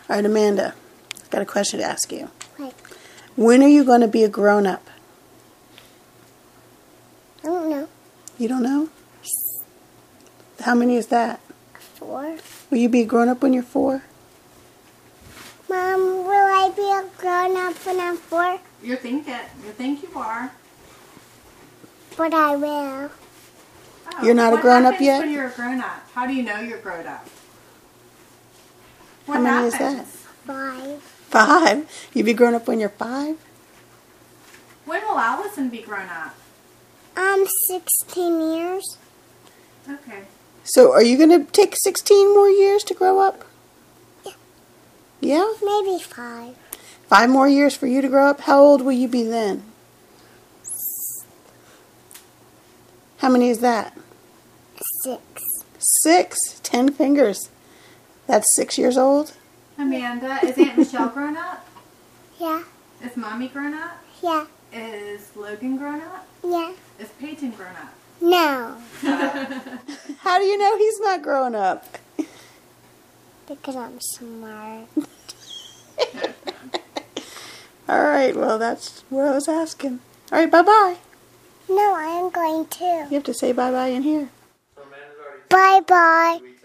All right, Amanda, I've got a question to ask you. What? When are you going to be a grown-up? I don't know. You don't know? How many is that? 4. Will you be a grown-up when you're 4? Mom, will I be a grown-up when I'm 4? You think you are. But I will. Oh, You're not a what grown-up happens yet? when you're a grown-up? How do you know you're grown up? What How many happens? is that? 5. 5? You'll be grown up when you're 5? When will Allison be grown up? 16 years. Okay. So are you going to take 16 more years to grow up? Yeah. Yeah? Maybe 5. 5 more years for you to grow up? How old will you be then? How many is that? 6. 6? 10 fingers. That's 6 years old? Amanda, is Aunt Michelle grown up? Yeah. Is Mommy grown up? Yeah. Is Logan grown up? Yeah. Is Peyton grown up? No. How do you know he's not grown up? Because I'm smart. All right, well, that's what I was asking. All right, bye-bye. No, I am going to. You have to say bye-bye in here. Bye-bye.